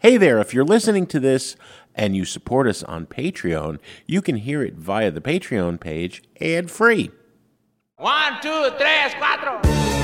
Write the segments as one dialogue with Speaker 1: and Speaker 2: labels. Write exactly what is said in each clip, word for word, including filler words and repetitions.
Speaker 1: Hey there, if you're listening to this and you support us on Patreon, you can hear it via the Patreon page ad-free.
Speaker 2: One, two, tres, cuatro.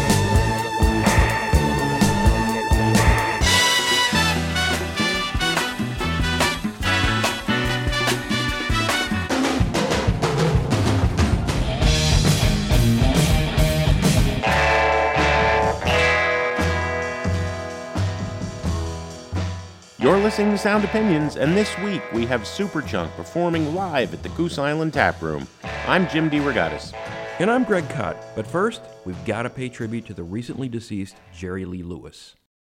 Speaker 1: You're listening to Sound Opinions, and this week we have Superchunk performing live at the Goose Island Tap Room. I'm Jim DeRogatis.
Speaker 3: And I'm Greg Kot. But first, we've got to pay tribute to the recently deceased Jerry Lee Lewis.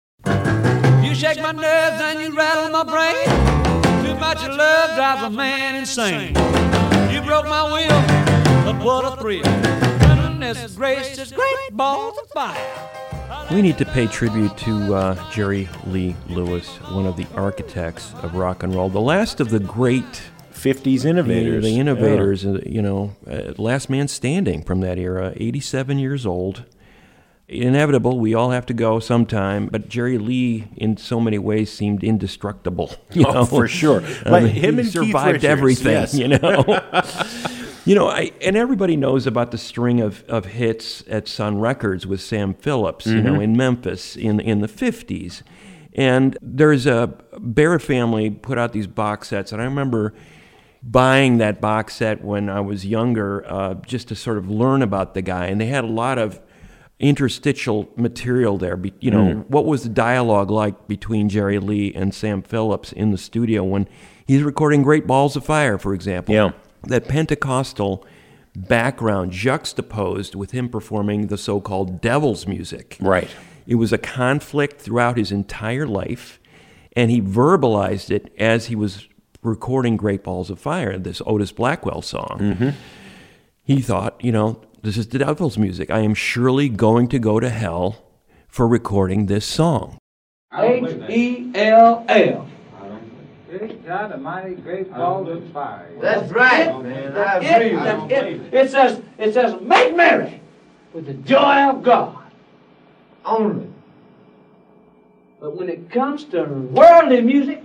Speaker 4: You shake my nerves and you rattle my brain. Too much of love drives a man insane. You broke my will, but what a thrill. Goodness gracious, great balls of fire.
Speaker 3: We need to pay tribute to uh, Jerry Lee Lewis, one of the architects of rock and roll, the last of the great
Speaker 1: fifties innovators.
Speaker 3: The, the innovators, yeah. uh, you know, uh, last man standing from that era, eighty-seven years old. Inevitable, we all have to go sometime, but Jerry Lee, in so many ways, seemed indestructible. You
Speaker 1: oh,
Speaker 3: know?
Speaker 1: for sure.
Speaker 3: I
Speaker 1: Like
Speaker 3: mean,
Speaker 1: him
Speaker 3: he
Speaker 1: and
Speaker 3: survived
Speaker 1: Keith Richards,
Speaker 3: everything,
Speaker 1: yes.
Speaker 3: you know. You know, I, and everybody knows about the string of, of hits at Sun Records with Sam Phillips, mm-hmm. you know, in Memphis in in the fifties. And there's a Bear family put out these box sets, and I remember buying that box set when I was younger, uh, just to sort of learn about the guy. And they had a lot of interstitial material there. You know, mm. what was the dialogue like between Jerry Lee and Sam Phillips in the studio when he's recording Great Balls of Fire, for example?
Speaker 1: Yeah.
Speaker 3: That Pentecostal background juxtaposed with him performing the so-called devil's music.
Speaker 1: Right.
Speaker 3: It was a conflict throughout his entire life, and he verbalized it as he was recording Great Balls of Fire, this Otis Blackwell song.
Speaker 1: Mm-hmm.
Speaker 3: He thought, you know, this is the devil's music. I am surely going to go to hell for recording this song.
Speaker 4: H E L L.
Speaker 5: Great God Almighty, great balls of fire.
Speaker 6: That's right, man. I agree with you.
Speaker 4: It, it says, it says, make merry with the joy of God.
Speaker 6: Only.
Speaker 4: But when it comes to worldly music,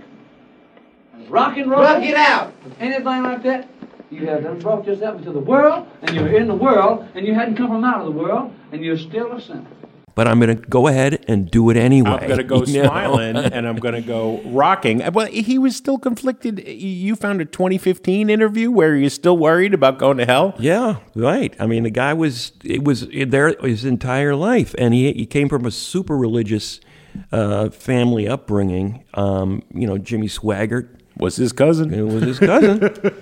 Speaker 4: rock and roll,
Speaker 6: Rock it out.
Speaker 4: anything like that, you have done brought yourself into the world, and you're in the world, and you hadn't come from out of the world, and you're still a sinner.
Speaker 3: But I'm going to go ahead and do it anyway.
Speaker 1: I'm going to go
Speaker 3: you know?
Speaker 1: smiling, and I'm going to go rocking. Well, he was still conflicted. You found a twenty fifteen interview where you're still worried about going to hell?
Speaker 3: Yeah, right. I mean, the guy was, it was there his entire life, and he he came from a super religious uh, family upbringing. Um, you know, Jimmy Swaggart
Speaker 1: was his cousin.
Speaker 3: It was his cousin.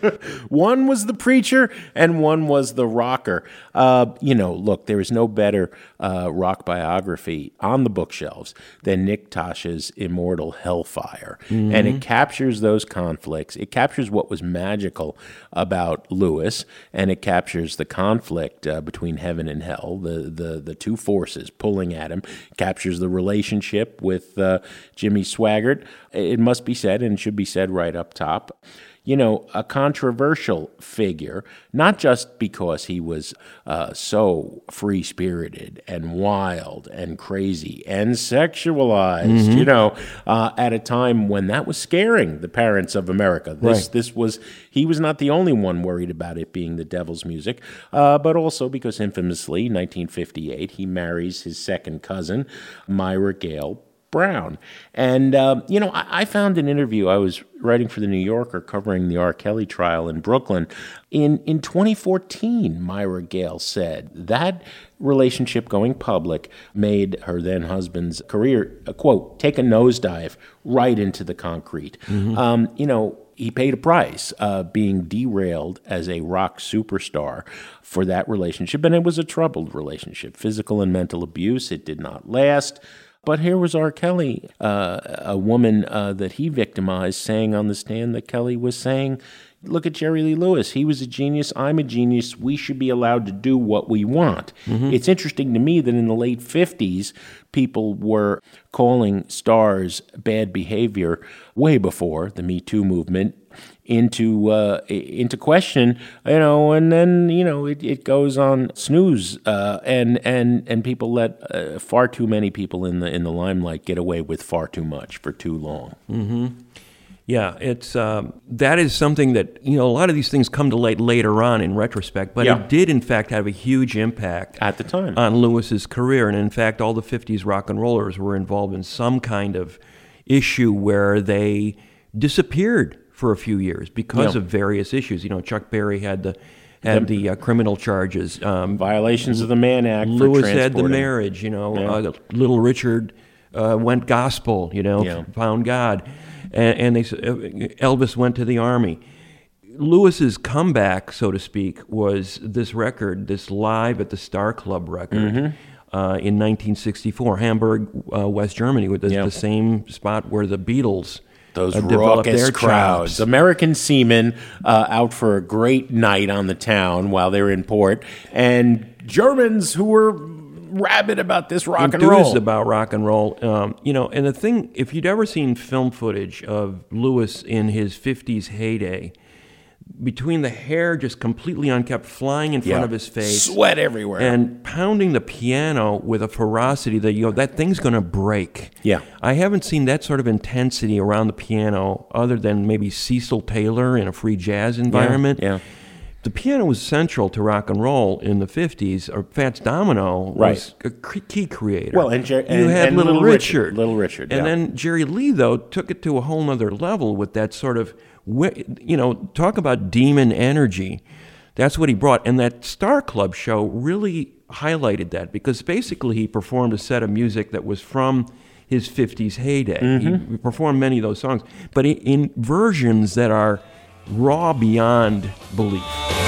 Speaker 1: One was the preacher and one was the rocker. Uh, you know, look, there is no better uh, rock biography on the bookshelves than Nick Tasha's immortal Hellfire. Mm-hmm. And it captures those conflicts. It captures what was magical about Lewis, and it captures the conflict uh, between heaven and hell, the, the, the two forces pulling at him. It captures the relationship with uh, Jimmy Swaggart. It must be said, and should be said right up top, you know, a controversial figure, not just because he was uh, so free-spirited and wild and crazy and sexualized, mm-hmm. you know, uh, at a time when that was scaring the parents of America. This,
Speaker 3: right.
Speaker 1: this was, he was not the only one worried about it being the devil's music, uh, but also because infamously, nineteen fifty-eight, he marries his second cousin, Myra Gale Brown. And, uh, you know, I, I found an interview. I was writing for The New Yorker covering the R. Kelly trial in Brooklyn. In in twenty fourteen, Myra Gale said that relationship going public made her then husband's career, uh, quote, take a nosedive right into the concrete. Mm-hmm. Um, you know, he paid a price, uh, being derailed as a rock superstar for that relationship. And it was a troubled relationship, physical and mental abuse. It did not last. But here was R. Kelly, uh, a woman uh, that he victimized, saying on the stand that Kelly was saying, Look at Jerry Lee Lewis. He was a genius. I'm a genius. We should be allowed to do what we want. Mm-hmm. It's interesting to me that in the late fifties, people were calling stars bad behavior way before the Me Too movement into uh, into question, you know, and then, you know, it, it goes on snooze, uh, and and and people let uh, far too many people in the in the limelight get away with far too much for too long.
Speaker 3: Mm-hmm. Yeah, it's um, that is something that, you know, a lot of these things come to light later on in retrospect, but
Speaker 1: Yeah.
Speaker 3: it did in fact have a huge impact
Speaker 1: At the time.
Speaker 3: on Lewis's career, and in fact, all the fifties rock and rollers were involved in some kind of issue where they disappeared for a few years because
Speaker 1: Yeah.
Speaker 3: of various issues. You know, Chuck Berry had the had the uh, criminal charges. Um,
Speaker 1: Violations of the Mann Act for
Speaker 3: Lewis had the
Speaker 1: transporting.
Speaker 3: marriage. You know,
Speaker 1: Yeah.
Speaker 3: uh, Little Richard uh, went gospel. You know,
Speaker 1: Yeah.
Speaker 3: found God, and, and they s- uh, Elvis went to the army. Lewis's comeback, so to speak, was this record, this Live at the Star Club record.
Speaker 1: Mm-hmm.
Speaker 3: Uh, in nineteen sixty-four, Hamburg, uh, West Germany, with the,
Speaker 1: Yeah.
Speaker 3: the same spot where the Beatles
Speaker 1: Those
Speaker 3: uh, developed
Speaker 1: raucous
Speaker 3: their
Speaker 1: crowds.
Speaker 3: chops.
Speaker 1: American seamen uh, out for a great night on the town while they were in port, and Germans who were rabid about this rock and
Speaker 3: enthused
Speaker 1: roll.
Speaker 3: about rock and roll. Um, you know, and the thing, if you'd ever seen film footage of Lewis in his fifties heyday, between the hair just completely unkept, flying in front
Speaker 1: Yeah.
Speaker 3: of his face,
Speaker 1: Sweat everywhere.
Speaker 3: and pounding the piano with a ferocity that, you know, that thing's going to break.
Speaker 1: Yeah.
Speaker 3: I haven't seen that sort of intensity around the piano other than maybe Cecil Taylor in a free jazz environment.
Speaker 1: yeah.
Speaker 3: The piano was central to rock and roll in the fifties, or Fats Domino was
Speaker 1: Right.
Speaker 3: a cre- key creator.
Speaker 1: Well, and Jer-
Speaker 3: you
Speaker 1: and-
Speaker 3: had
Speaker 1: and
Speaker 3: Little,
Speaker 1: Little Richard.
Speaker 3: Richard.
Speaker 1: Little Richard,
Speaker 3: And
Speaker 1: yeah.
Speaker 3: then Jerry Lee, though, took it to a whole nother level with that sort of, wi- you know, talk about demon energy. That's what he brought. And that Star Club show really highlighted that, because basically he performed a set of music that was from his fifties heyday.
Speaker 1: Mm-hmm.
Speaker 3: He performed many of those songs, but in, in versions that are raw beyond belief.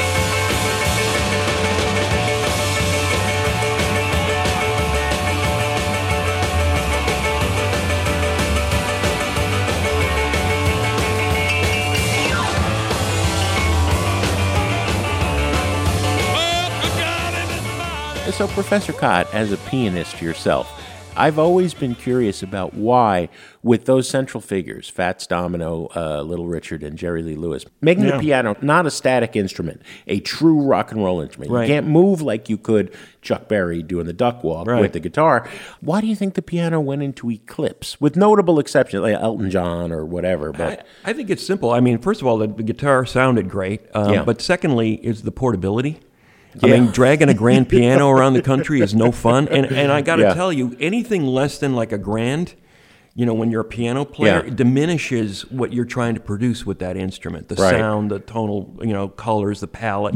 Speaker 1: So, Professor Cott, as a pianist yourself, I've always been curious about why, with those central figures, Fats Domino, uh, Little Richard, and Jerry Lee Lewis, making
Speaker 3: Yeah.
Speaker 1: the piano not a static instrument, a true rock and roll instrument.
Speaker 3: Right.
Speaker 1: You can't move like you could Chuck Berry doing the duck walk
Speaker 3: Right.
Speaker 1: with the guitar. Why do you think the piano went into eclipse, with notable exceptions, like Elton John or whatever? But
Speaker 3: I, I think it's simple. I mean, first of all, the, the guitar sounded great. Um,
Speaker 1: Yeah.
Speaker 3: But secondly, is the portability. I
Speaker 1: Yeah.
Speaker 3: mean, dragging a grand piano around the country is no fun. And and I got to
Speaker 1: Yeah.
Speaker 3: tell you, anything less than like a grand, you know, when you're a piano player,
Speaker 1: Yeah.
Speaker 3: it diminishes what you're trying to produce with that instrument. The
Speaker 1: Right.
Speaker 3: sound, the tonal, you know, colors, the palette.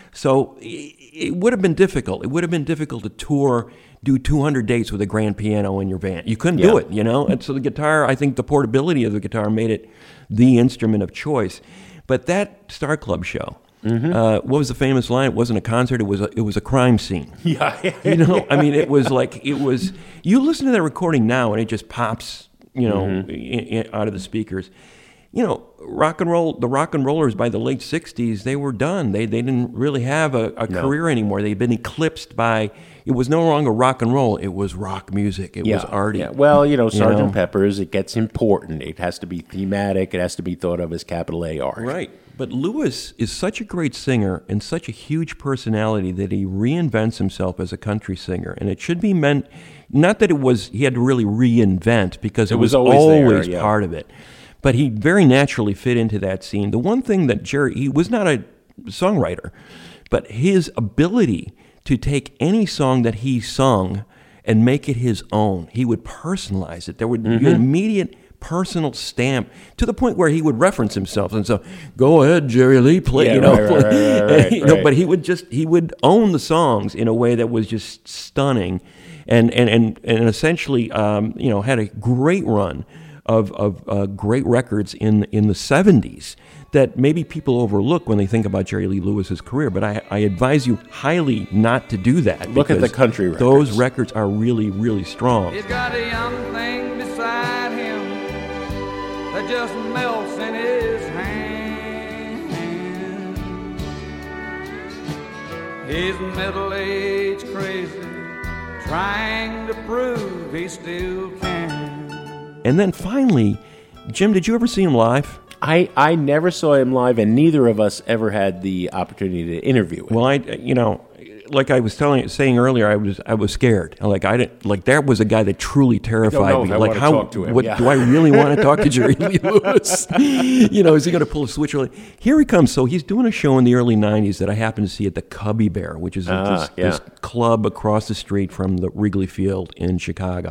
Speaker 3: So it, it would have been difficult. It would have been difficult to tour, do two hundred dates with a grand piano in your van. You couldn't do
Speaker 1: Yeah.
Speaker 3: it, you know? And so the guitar, I think the portability of the guitar made it the instrument of choice. But that Star Club show,
Speaker 1: Mm-hmm.
Speaker 3: uh, what was the famous line? It wasn't a concert, it was a, it was a crime scene.
Speaker 1: yeah,
Speaker 3: You know, I mean, it was like, it was, you listen to that recording now and it just pops, you know,
Speaker 1: Mm-hmm.
Speaker 3: i- i- out of the speakers. You know, rock and roll, the rock and rollers by the late sixties, they were done. They they didn't really have a, a
Speaker 1: No.
Speaker 3: career anymore. They'd been eclipsed by, it was no longer rock and roll, it was rock music. It was arty.
Speaker 1: Yeah. Well, you know, Sergeant
Speaker 3: know?
Speaker 1: Pepper's, it gets important. It has to be thematic. It has to be thought of as capital A art.
Speaker 3: Right. But Lewis is such a great singer and such a huge personality that he reinvents himself as a country singer. And it should be meant, not that it was, he had to really reinvent, because it,
Speaker 1: was
Speaker 3: was,
Speaker 1: always
Speaker 3: always,
Speaker 1: there, yeah.
Speaker 3: part of it. But he very naturally fit into that scene. The one thing that Jerry, he was not a songwriter, but his ability to take any song that he sung and make it his own, he would personalize it. There would
Speaker 1: Mm-hmm.
Speaker 3: be an immediate personal stamp, to the point where he would reference himself and so, go ahead, Jerry Lee, play,
Speaker 1: Yeah,
Speaker 3: you know,
Speaker 1: right, right, right, right,
Speaker 3: you know,
Speaker 1: right.
Speaker 3: but he would just, he would own the songs in a way that was just stunning, and, and, and, and essentially, um, you know, had a great run of, of uh, great records in, in the seventies that maybe people overlook when they think about Jerry Lee Lewis's career. But I, I advise you highly not to do that.
Speaker 1: Look at the
Speaker 3: because
Speaker 1: country records.
Speaker 3: Those records are really, really strong.
Speaker 4: He's got a young thing beside him that just melts in his hand. He's middle-aged crazy, trying to prove he still can.
Speaker 3: And then finally, Jim, did you ever see him live?
Speaker 1: I, I never saw him live, and neither of us ever had the opportunity to interview him.
Speaker 3: Well, I, you know, like I was telling, saying earlier, I was, I was scared. Like I didn't, like that was a guy that truly terrified
Speaker 1: know
Speaker 3: me.
Speaker 1: if I
Speaker 3: like
Speaker 1: wanna
Speaker 3: how,
Speaker 1: talk to him,
Speaker 3: what
Speaker 1: yeah.
Speaker 3: do I really want to talk to Jerry Lee Lewis? You know, is he going to pull a switch early? Here he comes. So he's doing a show in the early nineties that I happened to see at the Cubby Bear, which is
Speaker 1: Ah,
Speaker 3: this,
Speaker 1: yeah.
Speaker 3: this club across the street from the Wrigley Field in Chicago.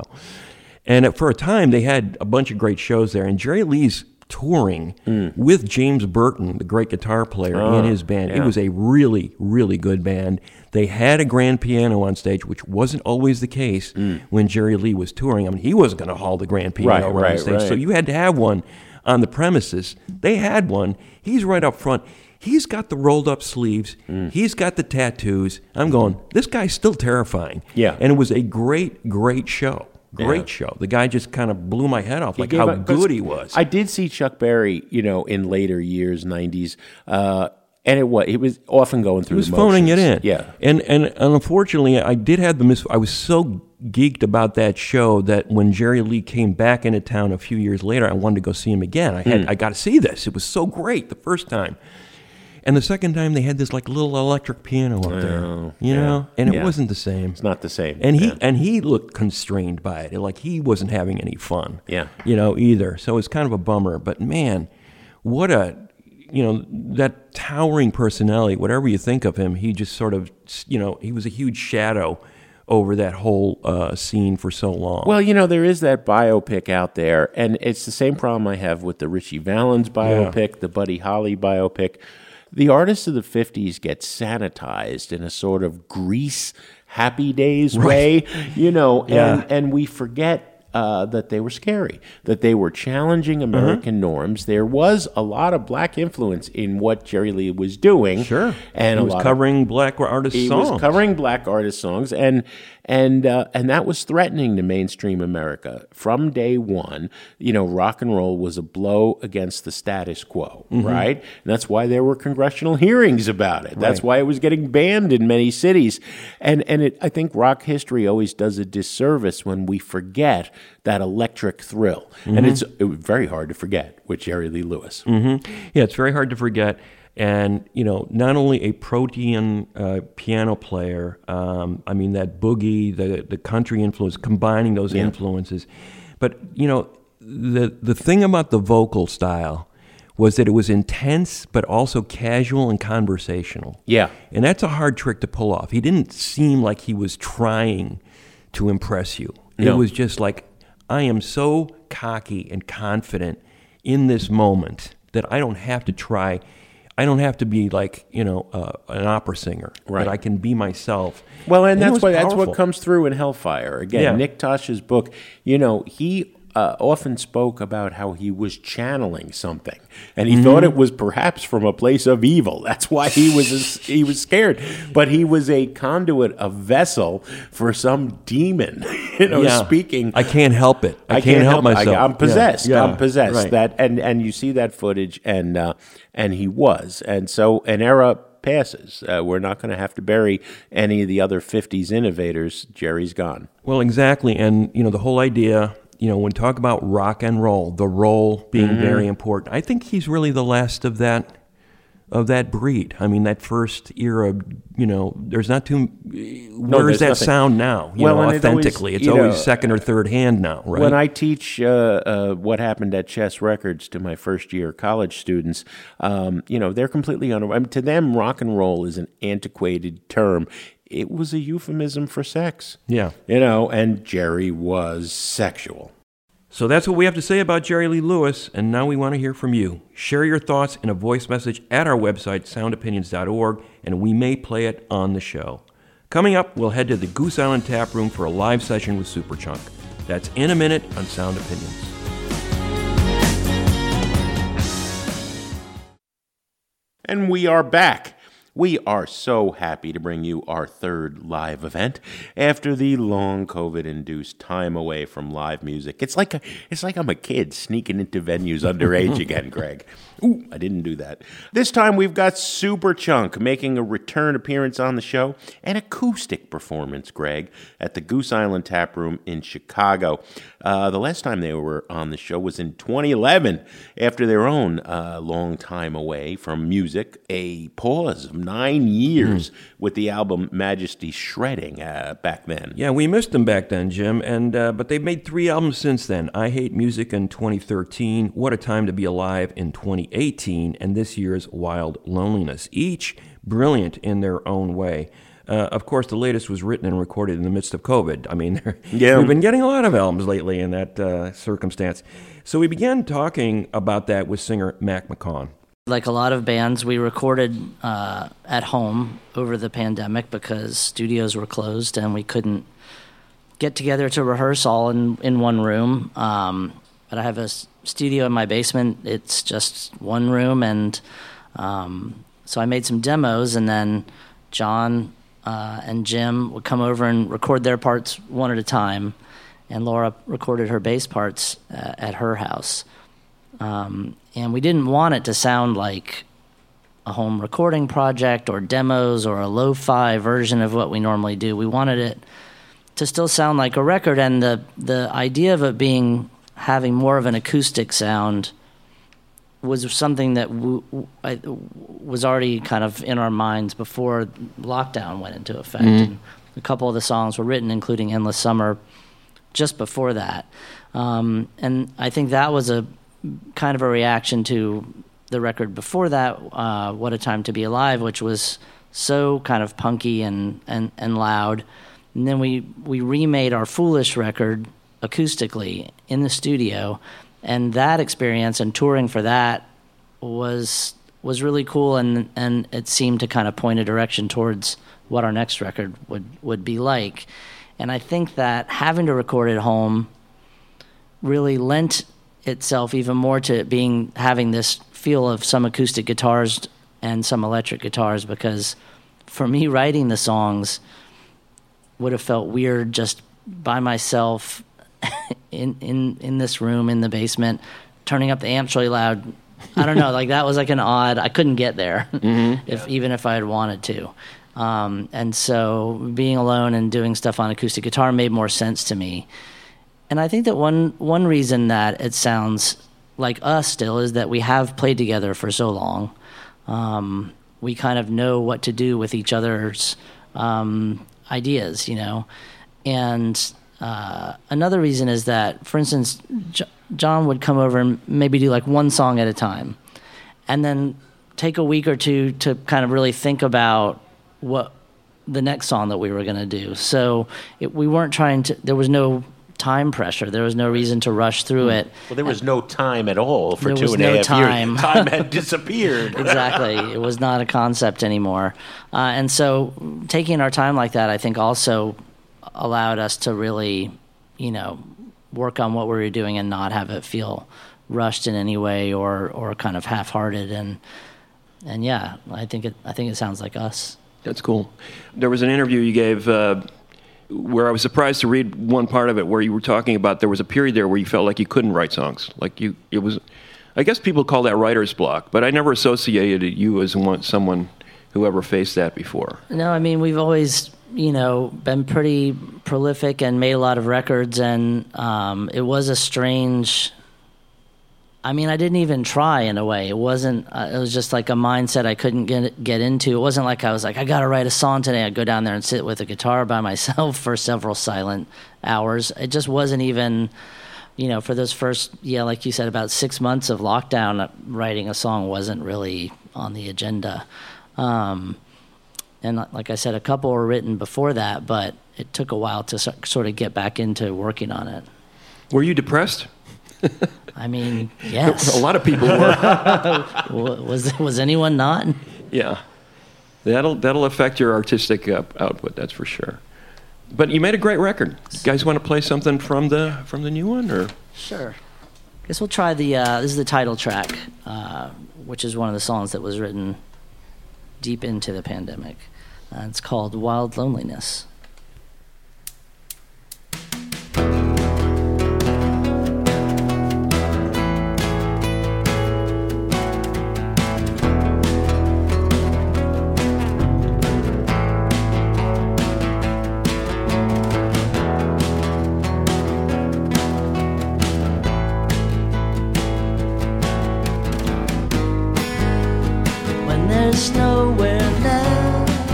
Speaker 3: And for a time, they had a bunch of great shows there. And Jerry Lee's touring mm. with James Burton, the great guitar player,
Speaker 1: oh,
Speaker 3: in his band.
Speaker 1: Yeah.
Speaker 3: It was a really, really good band. They had a grand piano on stage, which wasn't always the case mm. when Jerry Lee was touring. I mean, he wasn't going to haul the grand piano
Speaker 1: right,
Speaker 3: around
Speaker 1: right,
Speaker 3: the stage.
Speaker 1: Right.
Speaker 3: So you had to have one on the premises. They had one. He's right up front. He's got the rolled up sleeves. Mm. He's got the tattoos. I'm going, this guy's still terrifying.
Speaker 1: Yeah.
Speaker 3: And it was a great, great show. Great
Speaker 1: Yeah.
Speaker 3: show. The guy just kind of blew my head off,
Speaker 1: He
Speaker 3: like
Speaker 1: gave
Speaker 3: how
Speaker 1: up-
Speaker 3: good he was.
Speaker 1: I did see Chuck Berry, you know, in later years, nineties, uh, and it was it was often going through.
Speaker 3: He was
Speaker 1: the
Speaker 3: phoning it
Speaker 1: motions.
Speaker 3: in.
Speaker 1: Yeah,
Speaker 3: And, and and unfortunately, I did have the mis. I was so geeked about that show that when Jerry Lee came back into town a few years later, I wanted to go see him again. I had
Speaker 1: Mm.
Speaker 3: I got to see this. It was so great the first time. And the second time, they had this like little electric piano up there,
Speaker 1: Oh,
Speaker 3: you
Speaker 1: yeah,
Speaker 3: know, and it
Speaker 1: yeah.
Speaker 3: wasn't the same.
Speaker 1: it's not the same.
Speaker 3: And he
Speaker 1: yeah.
Speaker 3: and he looked constrained by it, like he wasn't having any fun.
Speaker 1: Yeah.
Speaker 3: you know, either. So it's kind of a bummer. But man, what a you know that towering personality. Whatever you think of him, he just sort of you know he was a huge shadow over that whole uh, scene for so long.
Speaker 1: Well, you know, there is that biopic out there, and it's the same problem I have with the Richie Valens biopic, the Buddy Holly biopic. The artists of the fifties get sanitized in a sort of Grease Happy Days way, you know,
Speaker 3: Yeah.
Speaker 1: and, and we forget uh, that they were scary, that they were challenging American norms. There was a lot of black influence in what Jerry Lee was doing.
Speaker 3: Sure.
Speaker 1: And
Speaker 3: he
Speaker 1: a
Speaker 3: was
Speaker 1: lot of-
Speaker 3: covering black artist
Speaker 1: he
Speaker 3: songs.
Speaker 1: was covering black artist songs, and and uh, and that was threatening to mainstream America from day one. You know, rock and roll was a blow against the status quo,
Speaker 3: Mm-hmm.
Speaker 1: right? And that's why there were congressional hearings about it. That's
Speaker 3: Right.
Speaker 1: why it was getting banned in many cities. And and it, I think rock history always does a disservice when we forget that electric thrill,
Speaker 3: Mm-hmm.
Speaker 1: and it's it was very hard to forget with Jerry Lee Lewis.
Speaker 3: Yeah, it's very hard to forget. And, you know, not only a protean uh, piano player, um, I mean, that boogie, the, the country influence, combining those
Speaker 1: Yeah.
Speaker 3: influences. But, you know, the, the thing about the vocal style was that it was intense, but also casual and conversational.
Speaker 1: Yeah.
Speaker 3: And that's a hard trick to pull off. He didn't seem like he was trying to impress you. It
Speaker 1: No.
Speaker 3: was just like, I am so cocky and confident in this moment that I don't have to try. I don't have to be like, you know, uh, an opera singer.
Speaker 1: Right.
Speaker 3: But I can be myself.
Speaker 1: Well, and
Speaker 3: it
Speaker 1: that's
Speaker 3: was
Speaker 1: why that's
Speaker 3: powerful.
Speaker 1: what comes through in Hellfire. Again,
Speaker 3: Yeah.
Speaker 1: Nick Tosh's book, you know, he uh, often spoke about how he was channeling something, and he
Speaker 3: Mm-hmm.
Speaker 1: thought it was perhaps from a place of evil. That's why he was he was scared. But he was a conduit, a vessel for some demon, you know,
Speaker 3: Yeah.
Speaker 1: speaking.
Speaker 3: I can't help it. I, can't, help, myself.
Speaker 1: I, am possessed.
Speaker 3: Yeah, yeah,
Speaker 1: I'm possessed.
Speaker 3: right.
Speaker 1: That and and you see that footage, and uh, and he was, and so an era passes. Uh, we're not going to have to bury any of the other fifties innovators. Jerry's gone.
Speaker 3: Well, exactly. And, you know, the whole idea, you know, when talk about rock and roll, the roll being
Speaker 1: Mm-hmm.
Speaker 3: very important, I think he's really the last of that of that breed. I mean, that first era, you know, there's not too... Where
Speaker 1: there's
Speaker 3: is that
Speaker 1: nothing.
Speaker 3: sound now? You
Speaker 1: Well,
Speaker 3: know,
Speaker 1: and it always-
Speaker 3: authentically. it's
Speaker 1: you
Speaker 3: always
Speaker 1: know,
Speaker 3: second or third hand now, right?
Speaker 1: When I teach uh, uh, what happened at Chess Records to my first year college students, um, you know, they're completely unaware. I mean, to them, rock and roll is an antiquated term. It was a euphemism for sex.
Speaker 3: Yeah.
Speaker 1: You know, and Jerry was sexual.
Speaker 3: So that's what we have to say about Jerry Lee Lewis, and now we want to hear from you. Share your thoughts in a voice message at our website, sound opinions dot org, and we may play it on the show. Coming up, we'll head to the Goose Island Tap Room for a live session with Superchunk. That's in a minute on Sound Opinions.
Speaker 1: And we are back. We are so happy to bring you our third live event after the long COVID-induced time away from live music. It's like a, it's like I'm a kid sneaking into venues underage again, Greg. Ooh, I didn't do that. This time we've got Superchunk making a return appearance on the show, an acoustic performance, Greg, at the Goose Island Tap Room in Chicago. Uh, the last time they were on the show was in twenty eleven, after their own uh, long time away from music, a pause of nine years mm. with the album Majesty Shredding uh, back then.
Speaker 3: Yeah, we missed them back then, Jim, and uh, but they've made three albums since then. I Hate Music in twenty thirteen, What a Time to Be Alive in twenty eighteen, and this year's Wild Loneliness, each brilliant in their own way. Uh, of course, the latest was written and recorded in the midst of COVID. I mean, yeah. we've been getting a lot of albums lately in that uh, circumstance. So we began talking about that with singer Mac McCaughan.
Speaker 7: Like a lot of bands, we recorded uh, at home over the pandemic because studios were closed and we couldn't get together to rehearse all in, in one room. Um, but I have a s- studio in my basement. It's just one room, and um, so I made some demos, and then John uh, and Jim would come over and record their parts one at a time, and Laura recorded her bass parts uh, at her house. Um, and we didn't want it to sound like a home recording project or demos or a lo-fi version of what we normally do. We wanted it to still sound like a record, and the the idea of it being having more of an acoustic sound was something that w- w- I, was already kind of in our minds before lockdown went into effect. Mm-hmm. And a couple of the songs were written, including Endless Summer, just before that. Um, and I think that was a kind of a reaction to the record before that, uh, What a Time to Be Alive, which was so kind of punky and, and, and loud. And then we, we remade our Foolish record acoustically in the studio, and that experience and touring for that was was really cool, and and it seemed to kind of point a direction towards what our next record would, would be like. And I think that having to record at home really lent itself even more to it being having this feel of some acoustic guitars and some electric guitars, because for me, writing the songs would have felt weird just by myself in, in, in this room in the basement, turning up the amps really loud. I don't know, like that was like an odd, I couldn't get there mm-hmm. if even if I had wanted to. Um, and so being alone and doing stuff on acoustic guitar made more sense to me. And I think that one one reason that it sounds like us still is that we have played together for so long. Um, we kind of know what to do with each other's um, ideas, you know. And uh, another reason is that, for instance, J- John would come over and maybe do like one song at a time, and then take a week or two to kind of really think about what the next song that we were going to do. So it, we weren't trying to, there was no time pressure. There was no reason to rush through it.
Speaker 1: Well, there was no time at all for
Speaker 7: there
Speaker 1: two
Speaker 7: was
Speaker 1: and
Speaker 7: no
Speaker 1: a half
Speaker 7: time.
Speaker 1: years. Time had disappeared.
Speaker 7: Exactly. It was not a concept anymore. Uh, and so taking our time like that, I think, also allowed us to really, you know, work on what we were doing and not have it feel rushed in any way or, or kind of half-hearted. And and yeah, I think it I think it sounds like us.
Speaker 3: That's cool. There was an interview you gave uh, where I was surprised to read one part of it where you were talking about there was a period there where you felt like you couldn't write songs. Like you, it was, I guess people call that writer's block, but I never associated you as one, someone who ever faced that before.
Speaker 7: No, I mean, we've always, you know, been pretty prolific and made a lot of records, and um, it was a strange... I mean, I didn't even try in a way. It wasn't, uh, it was just like a mindset I couldn't get get into. It wasn't like I was like, I got to write a song today. I'd go down there and sit with a guitar by myself for several silent hours. It just wasn't even, you know, for those first, yeah, like you said, about six months of lockdown, writing a song wasn't really on the agenda. Um, and like I said, a couple were written before that, but it took a while to so- sort of get back into working on it.
Speaker 3: Were you depressed?
Speaker 7: I mean, yes.
Speaker 3: A lot of people were.
Speaker 7: was was anyone not?
Speaker 3: Yeah, that'll that'll affect your artistic uh, output. That's for sure. But you made a great record. You guys want to play something from the from the new one, or?
Speaker 7: Sure. Guess we'll try the. Uh, this is the title track, uh, which is one of the songs that was written deep into the pandemic. Uh, it's called Wild Loneliness.
Speaker 8: There's nowhere left.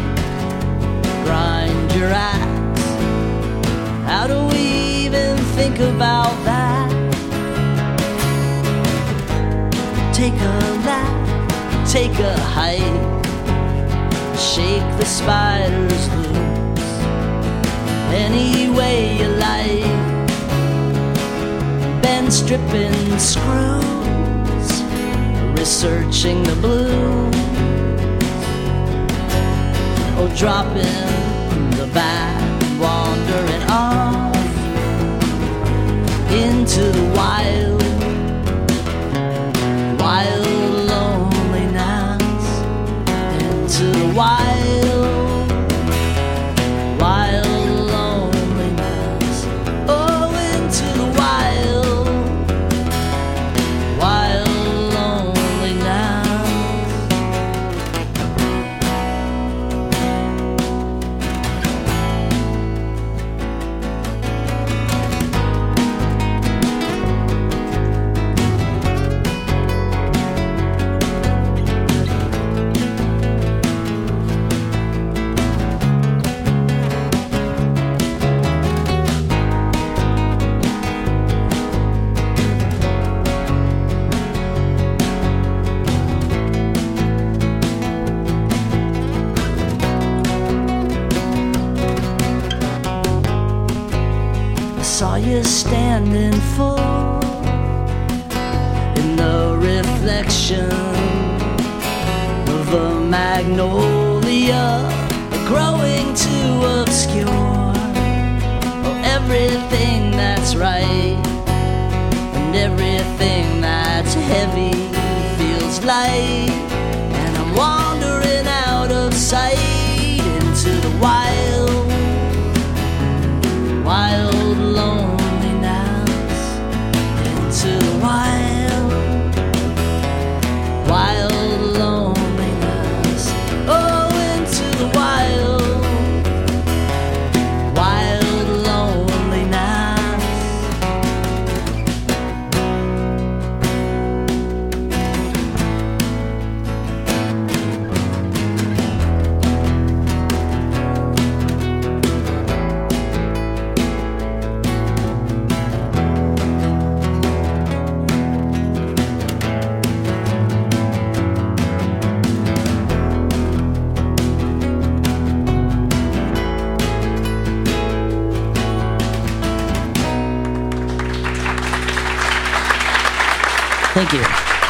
Speaker 8: Grind your axe. How do we even think about that? Take a lap, take a hike, shake the spiders loose. Any way you like. Been stripping screws, researching the blues. Oh, dropping the bat, wandering off into the wild, wild loneliness, into the wild, wild loneliness, oh, into the wild, wild loneliness. Saw you standing full in the reflection of a magnolia growing to obscure oh, everything that's right and everything that's heavy feels light, and I'm wandering out of sight into the wild, wild loneliness, into the wild, wild loneliness, oh, into the wild, wild loneliness. Thank you.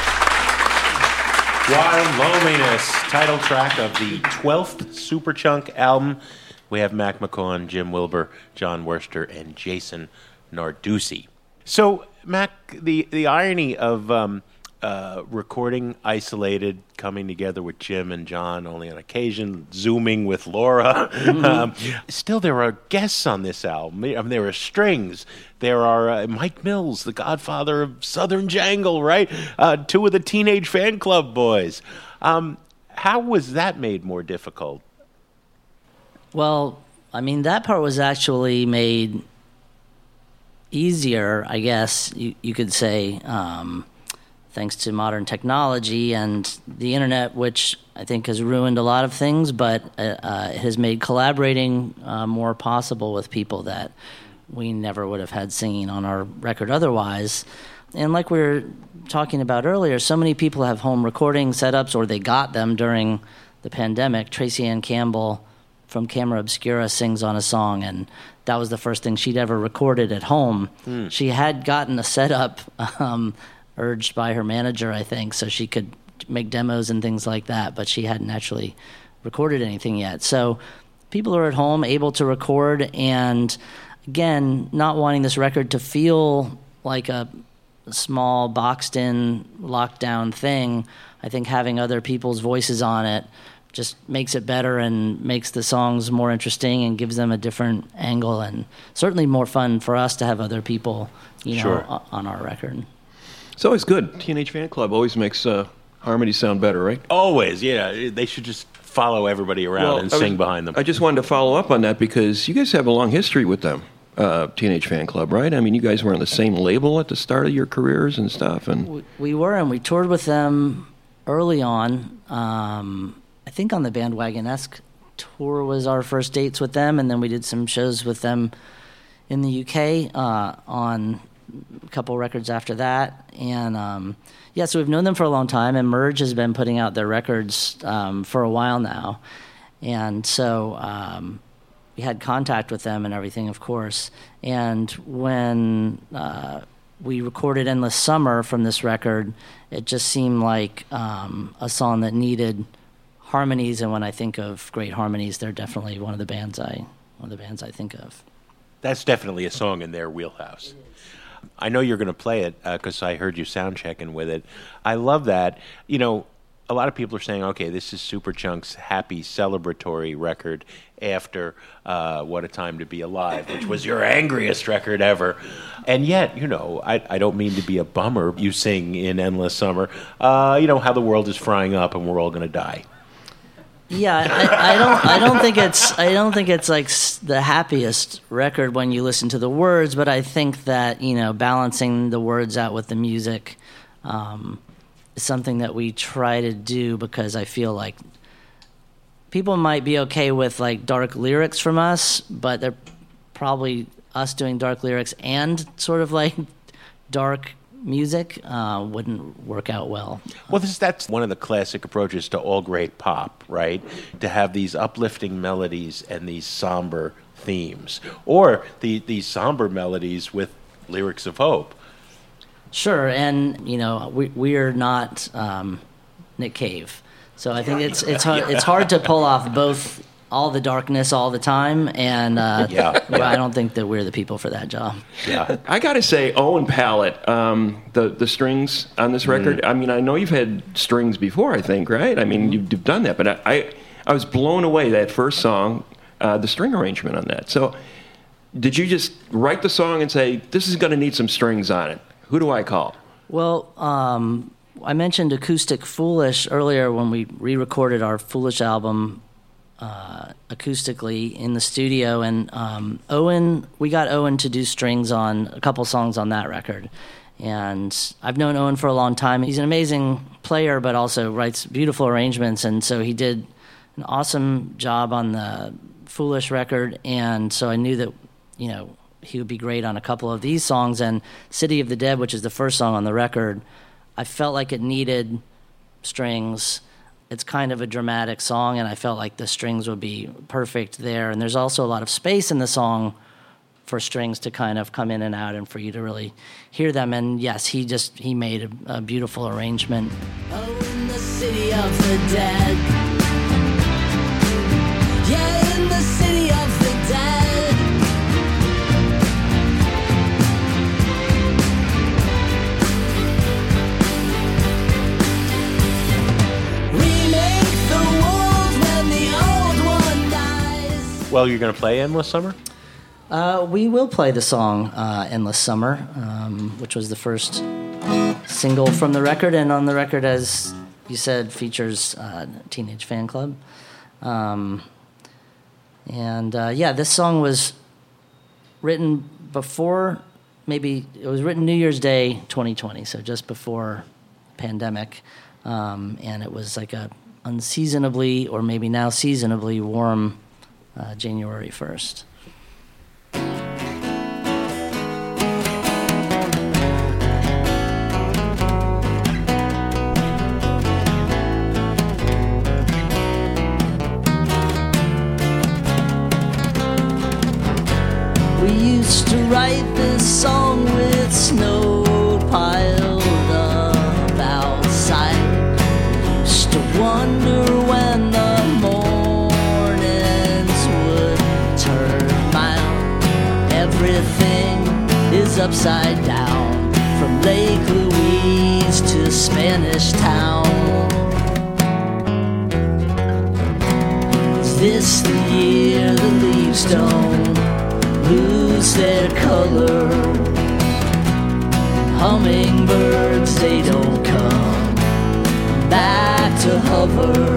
Speaker 1: Wild Loneliness, title track of the twelfth Superchunk album. We have Mac McCaughan, Jim Wilbur, John Worster, and Jason Narducci. So, Mac, the, the irony of um, uh, recording isolated, coming together with Jim and John only on occasion, Zooming with Laura. Mm-hmm. um, still, there are guests on this album. I mean, there are strings. There are uh, Mike Mills, the godfather of Southern Jangle, right? Uh, two of the Teenage Fan Club boys. Um, how was that made more difficult?
Speaker 7: Well, I mean, that part was actually made easier, I guess you, you could say, um, thanks to modern technology and the internet, which I think has ruined a lot of things, but uh, uh, it has made collaborating uh, more possible with people that we never would have had singing on our record otherwise. And like we were talking about earlier, so many people have home recording setups, or they got them during the pandemic. Tracy Ann Campbell from Camera Obscura sings on a song, and that was the first thing she'd ever recorded at home. Mm. She had gotten a setup um, urged by her manager, I think, so she could make demos and things like that, but she hadn't actually recorded anything yet. So people are at home able to record, and again, not wanting this record to feel like a small, boxed-in, locked-down thing. I think having other people's voices on it just makes it better and makes the songs more interesting and gives them a different angle, and certainly more fun for us to have other people, you know,
Speaker 1: Sure.
Speaker 7: on our record.
Speaker 3: It's always good. Teenage Fan Club always makes uh, harmonies sound better, right?
Speaker 1: Always, yeah. They should just follow everybody around and
Speaker 3: I
Speaker 1: sing
Speaker 3: was-
Speaker 1: behind them.
Speaker 3: I just wanted to follow up on that because you guys have a long history with them, uh, Teenage Fan Club, right? I mean, you guys were on the same label at the start of your careers and stuff, and
Speaker 7: We, we were, and we toured with them early on. Um, I think on the Bandwagon-esque tour was our first dates with them, and then we did some shows with them in the U K uh, on a couple records after that. And um, yeah, so we've known them for a long time, and Merge has been putting out their records um, for a while now. And so um, we had contact with them and everything, of course. And when uh, we recorded Endless Summer from this record, it just seemed like um, a song that needed harmonies. And when I think of great harmonies, they're definitely one of the bands I one of the bands I think of.
Speaker 1: That's definitely a song in their wheelhouse. I know you're going to play it because I heard you sound checking with it. I love that. You know, a lot of people are saying, okay, this is Superchunk's happy celebratory record after uh, What a Time to Be Alive, which was your angriest record ever. And yet, you know, I, I don't mean to be a bummer. You sing in Endless Summer, uh, you know, how the world is frying up and we're all going to die.
Speaker 7: Yeah, I, I don't. I don't think it's. I don't think it's like s- the happiest record when you listen to the words. But I think that, you know, balancing the words out with the music um, is something that we try to do, because I feel like people might be okay with like dark lyrics from us, but they're probably us doing dark lyrics and sort of like dark music uh, wouldn't work out well.
Speaker 1: Well, this, that's one of the classic approaches to all great pop, right? To have these uplifting melodies and these somber themes, or the, these somber melodies with lyrics of hope.
Speaker 7: Sure, and you know, we we're not um, Nick Cave, so I think it's it's hard, it's hard to pull off both all the darkness all the time, and uh,
Speaker 1: Yeah.
Speaker 7: well, I don't think that we're the people for that job.
Speaker 1: Yeah.
Speaker 3: I got to say, Owen Pallett, um, the the strings on this record. I mean, I know you've had strings before, I think, right? I mean, you've, you've done that, but I, I I was blown away that first song, uh, the string arrangement on that. So, did you just write the song and say, "This is going to need some strings on it"? Who do I call?
Speaker 7: Well, um, I mentioned Acoustic Foolish earlier when we re-recorded our Foolish album uh, acoustically in the studio, and um, Owen, we got Owen to do strings on a couple songs on that record. And I've known Owen for a long time. He's an amazing player, but also writes beautiful arrangements, and so he did an awesome job on the Foolish record, and so I knew that, you know, he would be great on a couple of these songs. And City of the Dead, which is the first song on the record, I felt like it needed strings. It's kind of a dramatic song, and I felt like the strings would be perfect there. And there's also a lot of space in the song for strings to kind of come in and out and for you to really hear them. And yes, he just, he made a, a beautiful arrangement.
Speaker 8: Oh, in the city of the dead. Yeah, in the city of the dead.
Speaker 1: Well, you're going to play Endless Summer?
Speaker 7: Uh, we will play the song uh, Endless Summer, um, which was the first single from the record, and on the record, as you said, features uh, Teenage Fan Club. Um, and uh, yeah, this song was written before, maybe, it was written New Year's Day twenty twenty, so just before pandemic, um, and it was like a unseasonably, or maybe now seasonably warm uh, January first.
Speaker 8: We used to write this song with snow piled up outside. We used to wonder when the mornings would turn mild. Everything is upside down, from Lake Louise to Spanish Town. Is this the year the leaves don't lose their color? Hummingbirds, they don't come back to hover.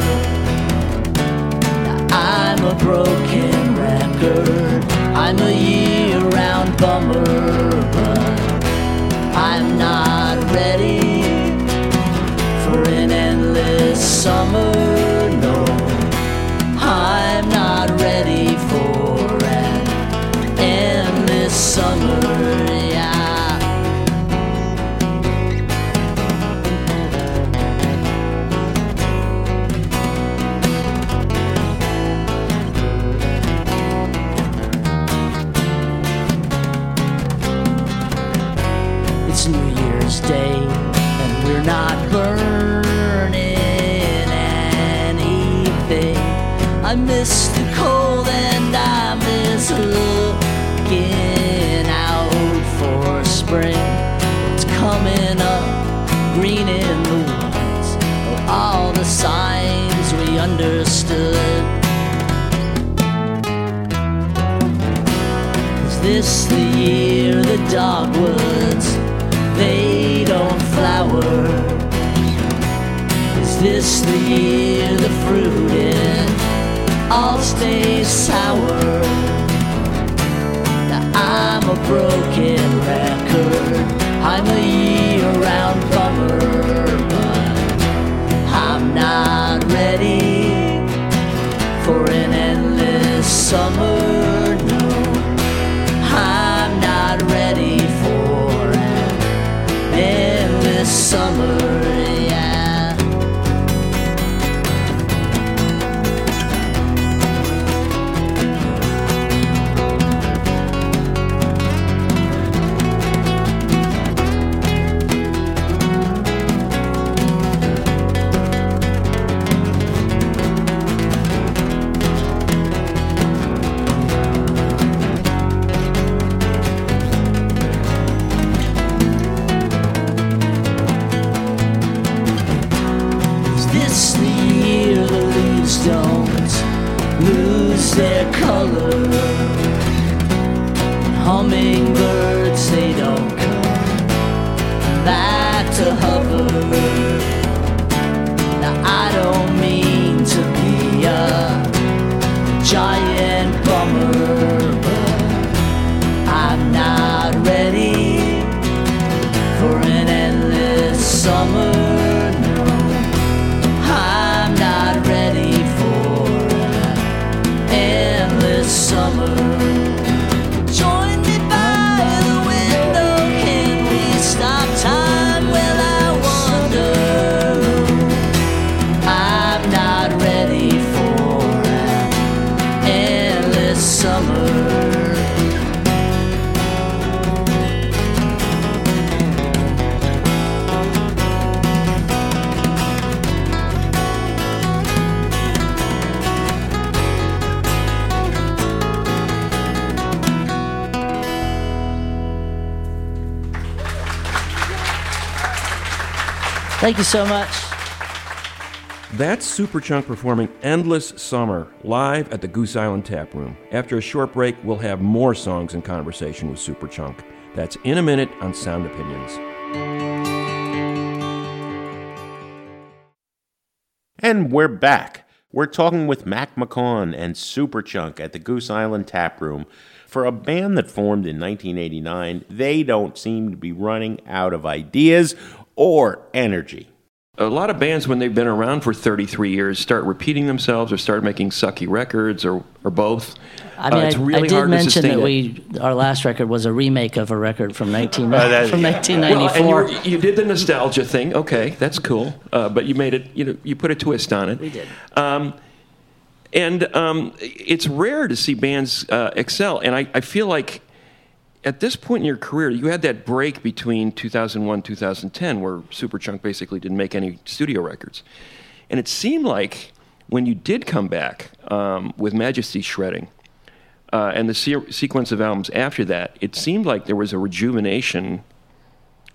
Speaker 8: Now I'm a broken record, I'm a year-round bummer, but I'm not ready for an endless summer, no. I'm not ready for an endless summer, yeah. It's New Year's Day and we're not burning anything. I miss the cold and I miss looking out for spring. It's coming up, green in the woods, oh, all the signs we understood. Is this the year the dogwoods, they don't flower? Is this the year the fruit in all stays sour? Now I'm a broken record, I'm a year-round bummer, but I'm not ready for an endless summer, no. I'm not ready for an endless summer, yeah. Don't lose their color. Hummingbirds, they don't come back to hover. Now I don't mean to be a giant bummer, but I'm not ready for an endless summer, no. I'm not ready summer. Join me by the window, can we stop time? Well, I wonder. I'm not ready for an endless summer. Thank you so much.
Speaker 3: That's Superchunk performing Endless Summer live at the Goose Island Tap Room. After a short break, we'll have more songs and conversation with Superchunk. That's in a minute on Sound Opinions.
Speaker 1: And we're back. We're talking with Mac McCaughan and Superchunk at the Goose Island Tap Room. For a band that formed in nineteen eighty-nine, they don't seem to be running out of ideas or energy.
Speaker 3: A lot of bands, when they've been around for thirty-three years, start repeating themselves or start making sucky records, or, or both.
Speaker 7: I mean,
Speaker 3: uh, it's
Speaker 7: I,
Speaker 3: really
Speaker 7: I did
Speaker 3: hard to
Speaker 7: mention
Speaker 3: sustain
Speaker 7: that
Speaker 3: it.
Speaker 7: we our last record was a remake of a record from nineteen
Speaker 1: Uh,
Speaker 7: from nineteen ninety-four.
Speaker 3: Well, and you, you did the nostalgia thing. Okay, that's cool. Uh, but you made it. You know, you put a twist on it.
Speaker 7: We did.
Speaker 3: Um, and um, it's rare to see bands uh, excel. And I, I feel like at this point in your career, you had that break between two thousand one, two thousand ten, where Superchunk basically didn't make any studio records. And it seemed like when you did come back um, with Majesty Shredding, uh, and the se- sequence of albums after that, it seemed like there was a rejuvenation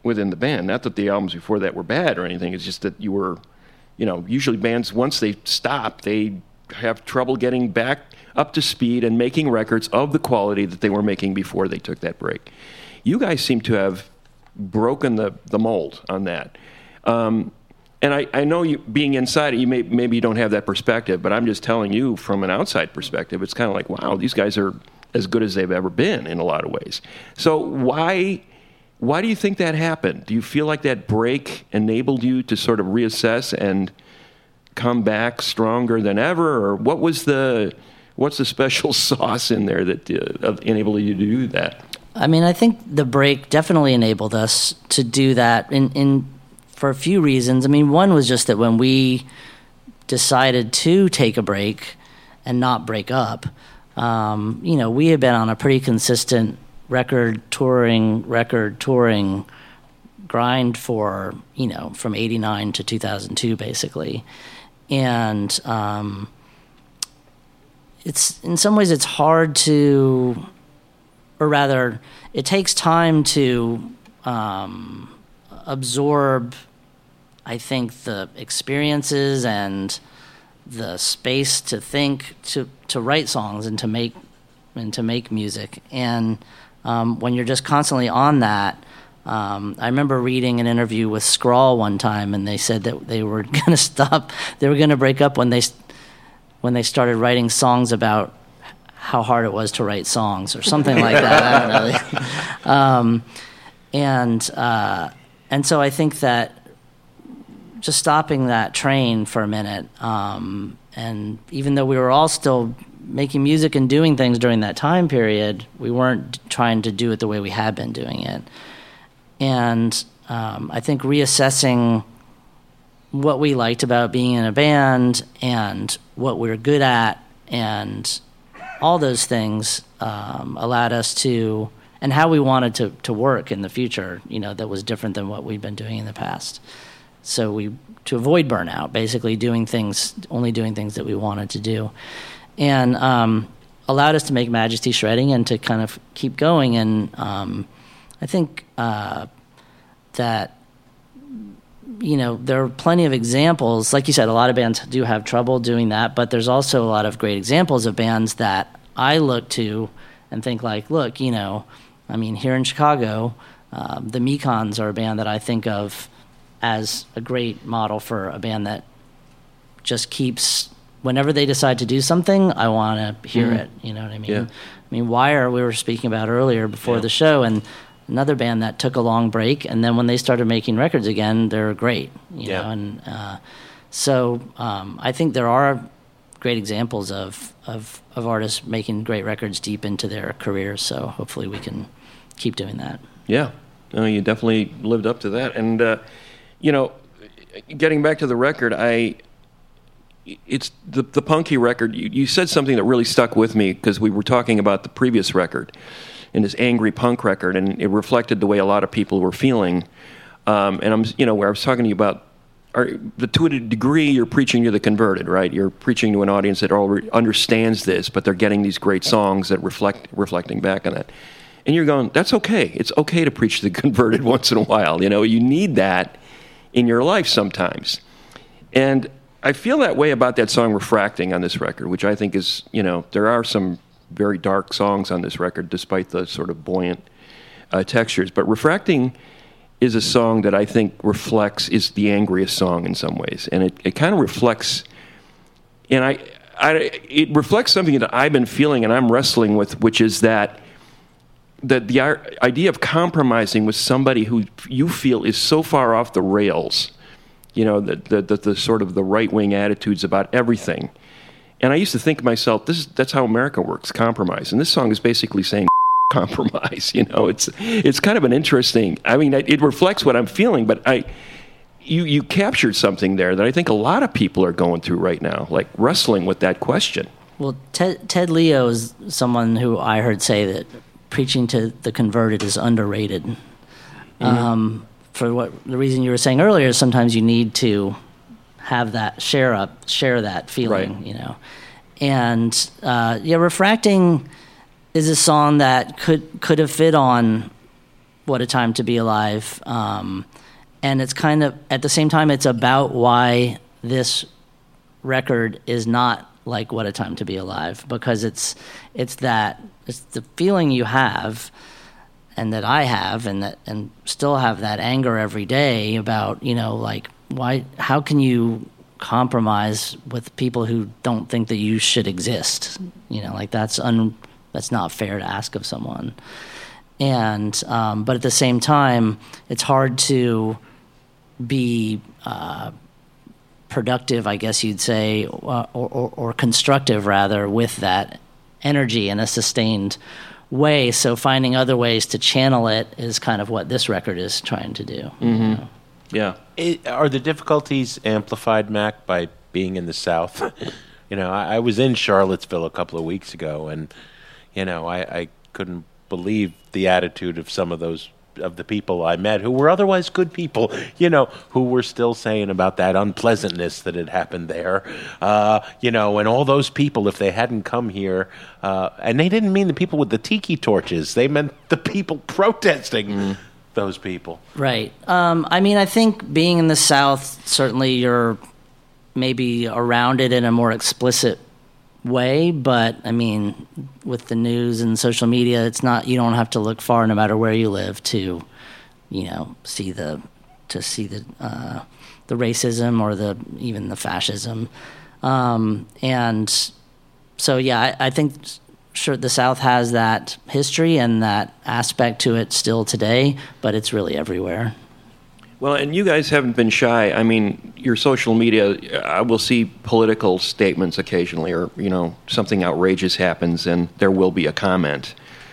Speaker 9: within the band. Not that the albums before that were bad or anything. It's just that you were, you know, usually bands, once they stop, they have trouble getting back up to speed and making records of the quality that they were making before they took that break. You guys seem to have broken the, the mold on that. Um, and I, I know you being inside it, you may, maybe you don't have that perspective, but I'm just telling you from an outside perspective, it's kind of like, wow, these guys are as good as they've ever been in a lot of ways. So why why do you think that happened? Do you feel like that break enabled you to sort of reassess and come back stronger than ever? Or what was the what's the special sauce in there that uh, enabled you to do that?
Speaker 7: I mean, I think the break definitely enabled us to do that in, in for a few reasons. I mean, one was just that when we decided to take a break and not break up, um, you know, we had been on a pretty consistent record touring, record touring grind for, you know, from eighty-nine to two thousand two, basically. And um, it's in some ways it's hard to, or rather, it takes time to um, absorb, I think, the experiences and the space to think, to, to write songs and to make and to make music. And um, when you're just constantly on that, um, I remember reading an interview with Skrull one time, and they said that they were going to stop, they were going to break up when they when they started writing songs about how hard it was to write songs or something like that. I don't know. um, and uh, and so I think that just stopping that train for a minute, um, and even though we were all still making music and doing things during that time period, we weren't trying to do it the way we had been doing it. And um, I think reassessing what we liked about being in a band and what we were good at and all those things um, allowed us to, and how we wanted to, to work in the future, you know, that was different than what we'd been doing in the past. So we, to avoid burnout, basically doing things, only doing things that we wanted to do. And um, allowed us to make Majesty Shredding and to kind of keep going. And um, I think uh, that, you know, there are plenty of examples. Like you said, a lot of bands do have trouble doing that, but there's also a lot of great examples of bands that I look to and think like, look, you know, I mean, here in Chicago, um, the Mekons are a band that I think of as a great model for a band that just keeps, whenever they decide to do something, I want to hear mm. it. You know what I mean?
Speaker 9: Yeah.
Speaker 7: I mean, Wire, we were speaking about earlier before
Speaker 9: yeah.
Speaker 7: the show, and another band that took a long break, and then when they started making records again, they're great. You
Speaker 9: yeah.
Speaker 7: know, and uh, so um, I think there are great examples of, of of artists making great records deep into their careers. So hopefully we can keep doing that.
Speaker 9: Yeah, no, you definitely lived up to that. And uh, you know, getting back to the record, I. It's the the Punky record. You, you said something that really stuck with me because we were talking about the previous record and this angry punk record, and it reflected the way a lot of people were feeling. Um, and I'm, you know, where I was talking to you about, are, the, to a degree, you're preaching to the converted, right? You're preaching to an audience that already understands this, but they're getting these great songs that reflect reflecting back on that. And you're going, that's okay. It's okay to preach to the converted once in a while. You know, you need that in your life sometimes, and I feel that way about that song Refracting on this record, which I think is, you know, there are some very dark songs on this record despite the sort of buoyant uh, textures. But Refracting is a song that I think reflects, is the angriest song in some ways. And it, it kind of reflects, and I, I, it reflects something that I've been feeling and I'm wrestling with, which is that that the idea of compromising with somebody who you feel is so far off the rails. You know, the, the, the, the sort of the right-wing attitudes about everything. And I used to think to myself, this is, that's how America works, compromise. And this song is basically saying compromise, you know. It's it's kind of an interesting, I mean, it reflects what I'm feeling, but I, you, you captured something there that I think a lot of people are going through right now, like wrestling with that question.
Speaker 7: Well, Ted, Ted Leo is someone who I heard say that preaching to the converted is underrated. Mm-hmm. Um For what the reason you were saying earlier, sometimes you need to have that share up, share that feeling,
Speaker 9: right.
Speaker 7: you know. And uh, yeah, Refracting is a song that could could have fit on What a Time to Be Alive. Um, and it's kind of, at the same time, it's about why this record is not like What a Time to Be Alive, because it's it's that, it's the feeling you have, and that I have, and that and still have that anger every day about, you know, like, why, how can you compromise with people who don't think that you should exist? You know, like that's un, that's not fair to ask of someone. And um, but at the same time, it's hard to be uh, productive, I guess you'd say, or, or, or constructive rather, with that energy in a sustained way. So finding other ways to channel it is kind of what this record is trying to do.
Speaker 9: Mm-hmm.
Speaker 7: You know?
Speaker 9: Yeah.
Speaker 1: It, are the difficulties amplified, Mac, by being in the South? You know, I, I was in Charlottesville a couple of weeks ago, and, you know, I, I couldn't believe the attitude of some of those, of the people I met who were otherwise good people, you know, who were still saying about that unpleasantness that had happened there. Uh, you know, and all those people, if they hadn't come here, uh, and they didn't mean the people with the tiki torches, they meant the people protesting. Mm. Those people.
Speaker 7: Right. Um, I mean, I think being in the South, certainly you're maybe around it in a more explicit way, but I mean, with the news and social media, it's not, you don't have to look far no matter where you live to, you know, see the, to see the, uh, the racism or the, even the fascism. Um, and so, yeah, I, I think sure the South has that history and that aspect to it still today, but it's really everywhere.
Speaker 9: Well, and you guys haven't been shy. I mean, your social media, I will see political statements occasionally, or, you know, something outrageous happens and there will be a comment.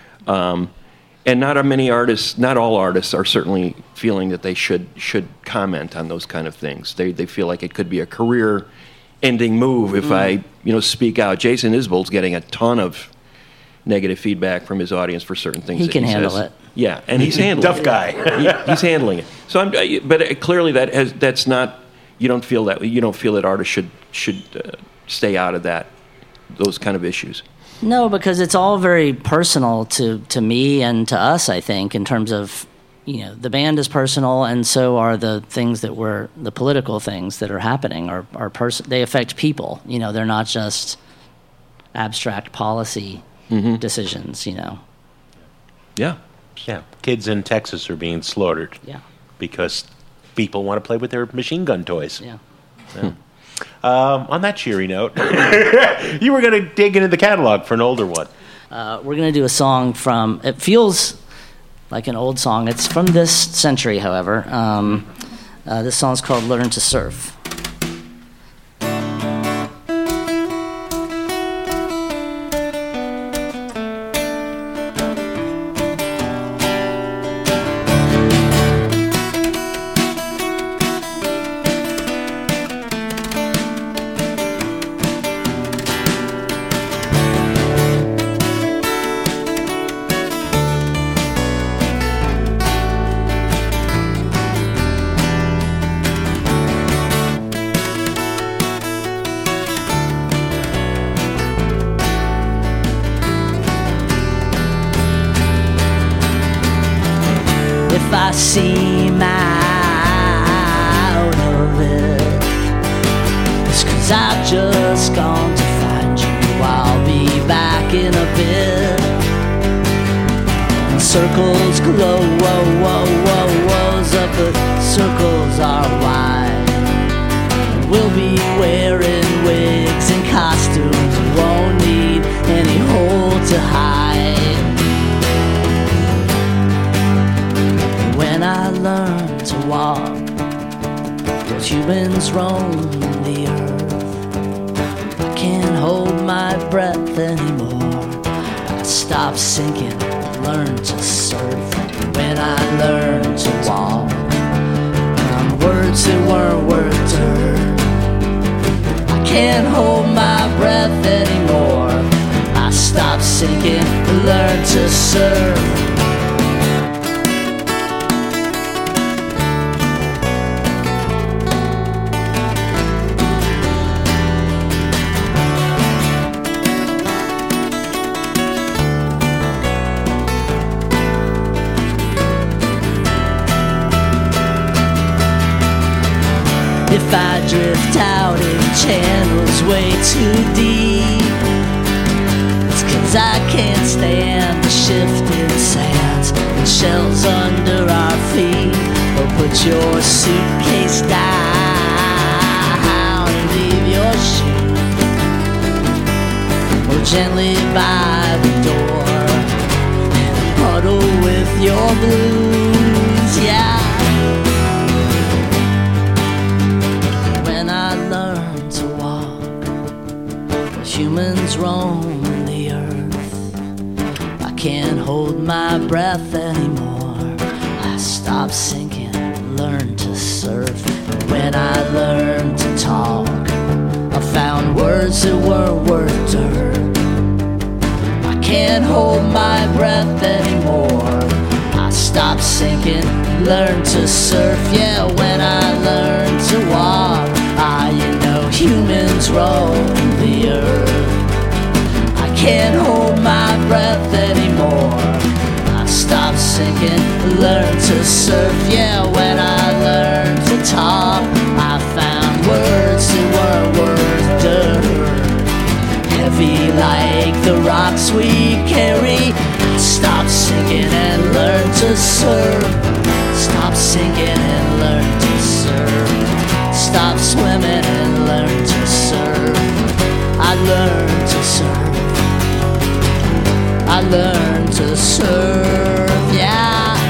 Speaker 9: Um, and not many artists, not all artists are certainly feeling that they should should comment on those kind of things. They they feel like it could be a career-ending move if mm. I, you know, speak out. Jason Isbell's getting a ton of negative feedback from his audience for certain things.
Speaker 7: He
Speaker 9: that
Speaker 7: can
Speaker 9: he
Speaker 7: handle
Speaker 9: says.
Speaker 7: it.
Speaker 9: Yeah, and he's handling
Speaker 1: Tough
Speaker 9: it.
Speaker 1: guy.
Speaker 9: he, he's handling it. So I'm, but clearly that has, that's not. You don't feel that. You don't feel that artists should should uh, stay out of that, those kind of issues.
Speaker 7: No, because it's all very personal to to me and to us. I think in terms of, you know, the band is personal, and so are the things that were the political things that are happening are are person. They affect people. You know, they're not just abstract policy. Mm-hmm. decisions, you know.
Speaker 9: Yeah.
Speaker 1: Yeah. Kids in Texas are being slaughtered.
Speaker 7: Yeah.
Speaker 1: Because people want to play with their machine gun toys.
Speaker 7: Yeah.
Speaker 1: yeah. um, on that cheery note, you were going to dig into the catalog for an older one.
Speaker 7: Uh, we're going to do a song from, it feels like an old song. It's from this century, however. Um, uh, this song's called Learn to Surf. I seem out of it, it's 'cause I've just gone to find you. I'll be back in a bit. And circles glow, whoa, whoa, whoa, whoa's up, but circles are wide. And we'll be wearing wigs and costumes, won't need any hole to hide. When I learn to walk, those humans roam the earth. I can't hold my breath anymore. I stop sinking, learn to surf. When I learn to walk on words that weren't worth dirt. I can't hold my breath anymore. I stop sinking, learn to surf.
Speaker 8: if I drift out in channels way too deep. It's 'cause I can't stand the shifting sands and shells under our feet. Or put your suitcase down and leave your shoe, or gently by the door and puddle with your blues, yeah. When I learned to walk, humans roam the earth. I can't hold my breath anymore. I stopped sinking, learned to surf. When I learned to talk, I found words that weren't worth dirt. I can't hold my breath anymore. I stopped sinking, learned to surf. Yeah, when I learned to walk, ah, you know, humans roam the earth. I can't hold my breath anymore. I stopped sinking, learned to surf. Yeah, when I learned to talk, I found words that weren't worth dirt. Heavy like the rocks we carry. Stop sinking and learn to surf. Stop sinking and learn to surf. Stop swimming and learn to surf. I learned to surf. I learned to surf, yeah.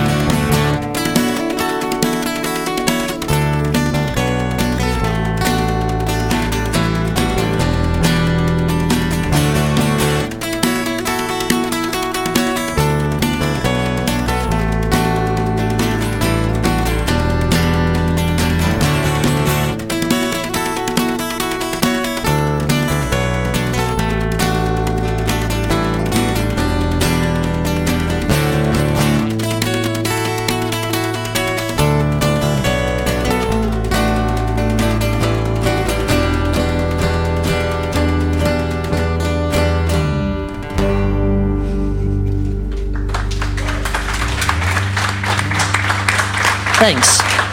Speaker 7: Thanks.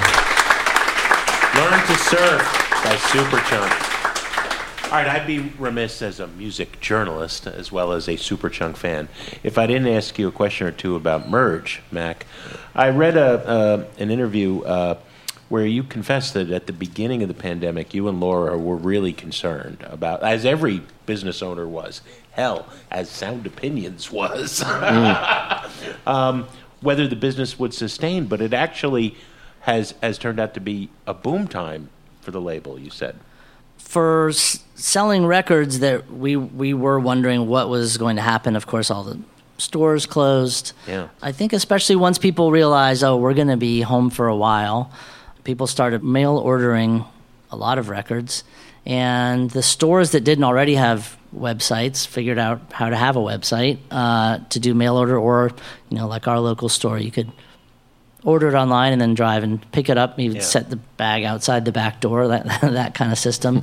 Speaker 1: Learn to Surf by Superchunk. All right, I'd be remiss as a music journalist as well as a Superchunk fan if I didn't ask you a question or two about Merge, Mac. I read a uh, an interview uh, where you confessed that at the beginning of the pandemic, you and Laura were really concerned about, as every business owner was, hell, as Sound Opinions was, mm. um, whether the business would sustain, but it actually has has turned out to be a boom time for the label, you said.
Speaker 7: For s- selling records, that we we were wondering what was going to happen. Of course, all the stores closed.
Speaker 1: Yeah.
Speaker 7: I think especially once people realized, oh, we're going to be home for a while, people started mail ordering a lot of records. And the stores that didn't already have websites figured out how to have a website uh, to do mail order, or, you know, like our local store, you could order it online and then drive and pick it up. You would
Speaker 1: Yeah.
Speaker 7: set the bag outside the back door, that that kind of system.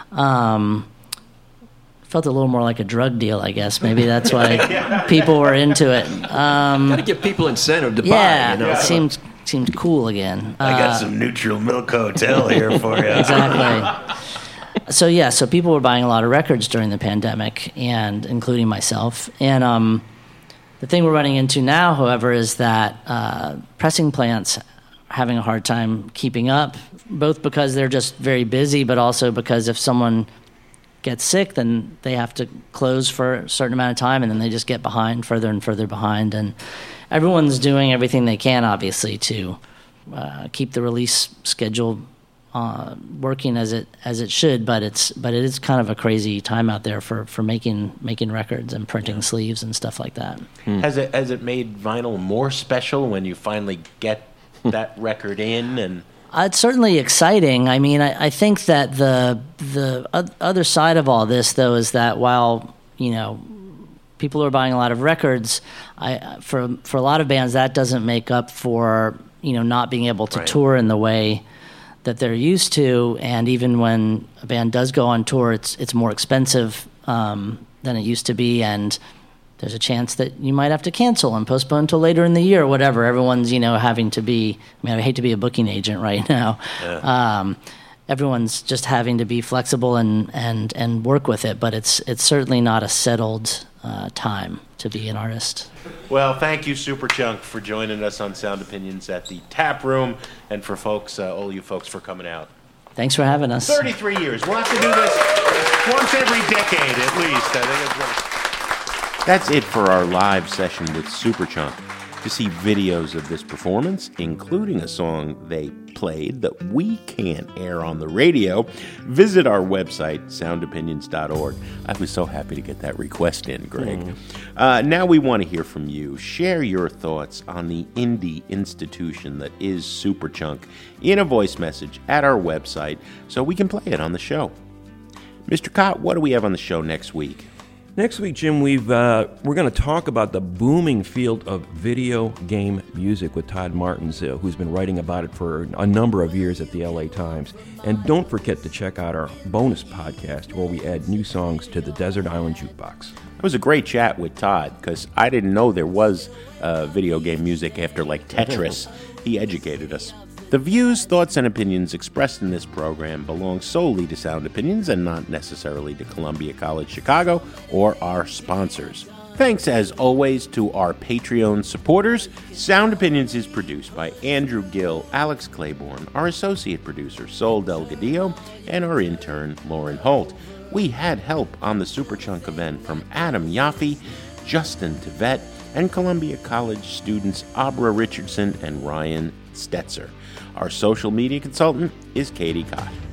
Speaker 7: Um, felt a little more like a drug deal, I guess. Maybe that's why yeah. people were into it. Um,
Speaker 9: Got to give people incentive to
Speaker 7: yeah,
Speaker 9: buy. You know?
Speaker 7: it seemed seemed cool again.
Speaker 1: I got
Speaker 7: Uh,
Speaker 1: some Neutral Milk Hotel here for you.
Speaker 7: Exactly. So yeah, so people were buying a lot of records during the pandemic, and including myself. And um, the thing we're running into now, however, is that uh, pressing plants are having a hard time keeping up, both because they're just very busy, but also because if someone gets sick, then they have to close for a certain amount of time, and then they just get behind, further and further behind. And everyone's doing everything they can, obviously, to uh, keep the release schedule Uh, working as it as it should, but it's but it is kind of a crazy time out there for, for making making records and printing yeah. sleeves and stuff like that.
Speaker 1: Hmm. Has it has it made vinyl more special when you finally get that record in? And
Speaker 7: uh, it's certainly exciting. I mean, I, I think that the the other side of all this, though, is that while you know people are buying a lot of records, I for for a lot of bands that doesn't make up for you know not being able to
Speaker 1: right.
Speaker 7: tour in the way that they're used to, and even when a band does go on tour, it's it's more expensive um, than it used to be, and there's a chance that you might have to cancel and postpone until later in the year, or whatever. Everyone's you know having to be. I mean, I hate to be a booking agent right now,
Speaker 1: Yeah.
Speaker 7: um, everyone's just having to be flexible and, and, and work with it, but it's it's certainly not a settled uh, time to be an artist.
Speaker 1: Well, thank you, Superchunk, for joining us on Sound Opinions at the Tap Room, and for folks, uh, all you folks, for coming out.
Speaker 7: Thanks for having us.
Speaker 1: thirty-three years. We'll have to do this once every decade at least. I think it's That's it for our live session with Superchunk. To see videos of this performance, including a song they played that we can't air on the radio, visit our website, sound opinions dot org. I was so happy to get that request in, Greg. Mm. Uh, now we want to hear from you. Share your thoughts on the indie institution that is Superchunk in a voice message at our website so we can play it on the show. Mister Cott, what do we have on the show next week?
Speaker 3: Next week, Jim, we've uh, we're going to talk about the booming field of video game music with Todd Martins, uh, who's been writing about it for a number of years at the L A Times. And don't forget to check out our bonus podcast where we add new songs to the Desert Island Jukebox.
Speaker 1: It was a great chat with Todd because I didn't know there was uh, video game music after like Tetris. He educated us. The views, thoughts, and opinions expressed in this program belong solely to Sound Opinions and not necessarily to Columbia College Chicago or our sponsors. Thanks, as always, to our Patreon supporters. Sound Opinions is produced by Andrew Gill, Alex Claiborne, our associate producer, Sol Delgadillo, and our intern, Lauren Holt. We had help on the Superchunk event from Adam Yaffe, Justin Tevet, and Columbia College students Abra Richardson and Ryan Stetzer. Our social media consultant is Katie Cott.